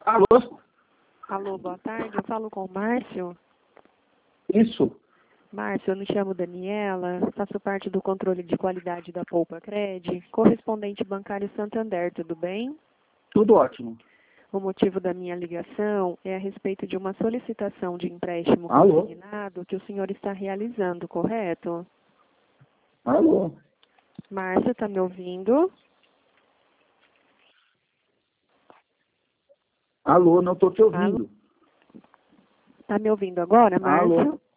Alô? Alô, boa tarde. Eu falo com o Márcio. Isso. Márcio, eu me chamo Daniela, faço parte do controle de qualidade da Poupa Cred, correspondente bancário Santander, tudo bem? Tudo ótimo. O motivo da minha ligação é a respeito de uma solicitação de empréstimo Alô? consignado que o senhor está realizando, correto? Alô? Márcio, está me ouvindo? Alô, não estou te ouvindo. Está me ouvindo agora, Márcio? Alô?